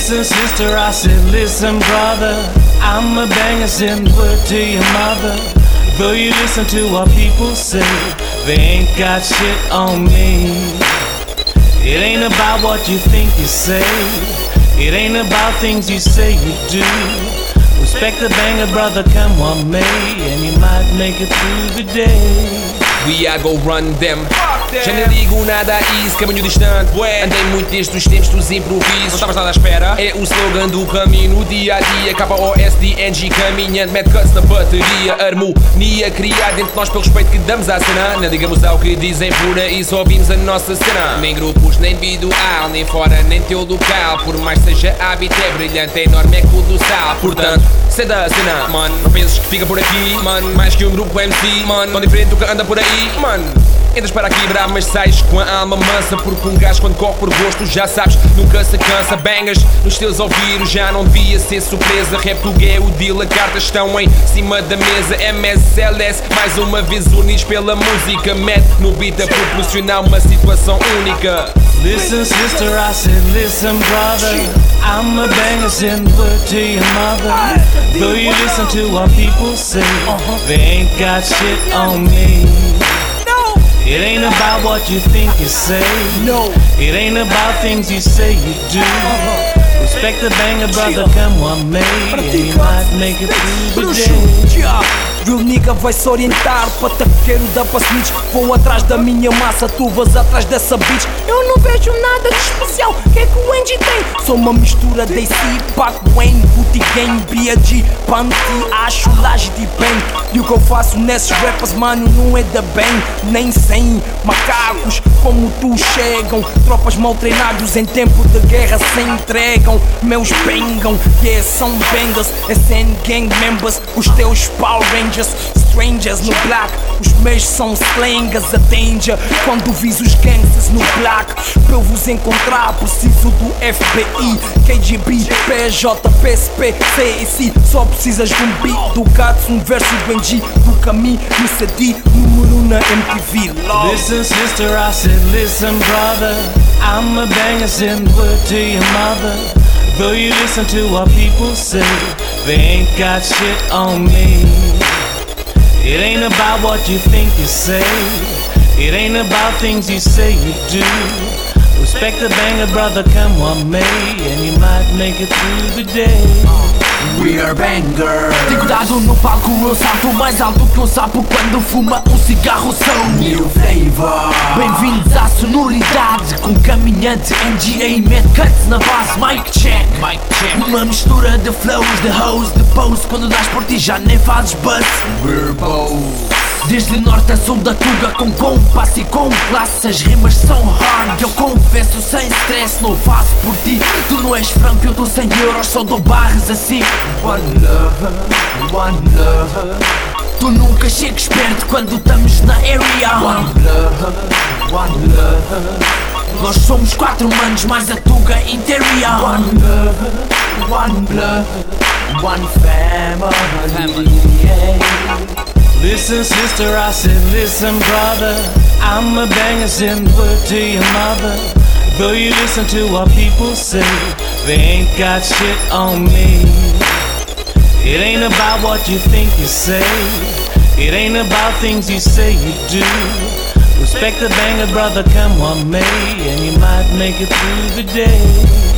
Listen sister, I said listen brother, I'm a banger, send word to your mother. Though you listen to what people say, they ain't got shit on me. It ain't about what you think you say, it ain't about things you say you do. Respect the banger brother, come what may, and you might make it through the day. We are go run them. Já nem digo nada a isso, caminho distante. Andei muito desde os tempos dos improvisos. Não estavas nada à espera? É o slogan do caminho no dia a dia. KOSDNG caminhando, mad cuts na bateria. Harmonia criada entre nós pelo respeito que damos à cena. Não digamos ao que dizem por aí, só ouvimos a nossa cena. Nem grupos, nem individual, nem fora, nem teu local. Por mais seja hábito, é brilhante, é enorme, é colossal. Portanto, sei da cena, mano. Não penses que fica por aqui, mano. Mais que um grupo MC, mano. Tão diferente do que anda por aí, mano. Entras para quebrar, mas sais com a alma mansa. Porque um gajo quando corre por gosto, já sabes, nunca se cansa. Bangers nos teus ouvidos, já não devia ser surpresa. Rap do é o deal, as cartas estão em cima da mesa. MSLS, mais uma vez unidos pela música. Mad no beat a proporcionar uma situação única. Listen sister, I said listen brother, I'm a banger, send word to your mother. Though you listen to what people say, they ain't got shit on me. It ain't about what you think you say, no. It ain't about things you say you do. Respect the banger brother, come what may, and you might make it through the day. Real nigga vai-se orientar para taqueiro da Passnitch. Vou atrás da minha massa, tu vas atrás dessa bitch. Eu não vejo nada de especial, que é que o Angie tem? Sou uma mistura de AC, Pac, Wayne, Booty Gang, B.A.G, Panty, acho laje de bem. E o que eu faço nesses rappers, mano, não é da bem. Nem sem macacos como tu chegam. Tropas mal treinados em tempo de guerra se entregam. Meus bangam, yeah, são bangers. SN gang members, os teus Power Rangers. Strangers no black, os meus são slangers, a danger. Quando vis os gangsters no black, para eu vos encontrar preciso do FBI, KGB, PJ, PSP, CIC. Só precisas de um beat do Gats, um verso do NG, do caminho, no CD, número 1 na MTV. Love. Listen sister, I said listen brother, I'm a banger, send word to your mother. Though you listen to what people say, they ain't got shit on me. It ain't about what you think you say, it ain't about things you say you do. Respect the banger brother, come what may, and you might make it through the day. We are bangers. Digo dado no palco, eu salto mais alto que um sapo quando fuma um cigarro. Sou new flavor. Bem-vindos à sonoridade com caminhante, NGA e mad cuts na base. Mic check, mic check. Uma mistura de flows, de hoes, de pose. Quando das por ti já nem fazes buzz. We're both. Desde norte a sul da Tuga, com compasso e com classe. As rimas são hard, eu confesso sem stress. Não faço por ti, tu não és franco, eu dou 100 euros, só dou barras assim. One love, one love. Tu nunca chegas perto quando estamos na area. One love, one love. Nós somos 4 manos mais a Tuga interior. One love, one blood, one family. Yeah. Listen sister, I said listen brother, I'm a banger, send word to your mother. Though you listen to what people say, they ain't got shit on me. It ain't about what you think you say, it ain't about things you say you do. Respect the banger brother, come what may, and you might make it through the day.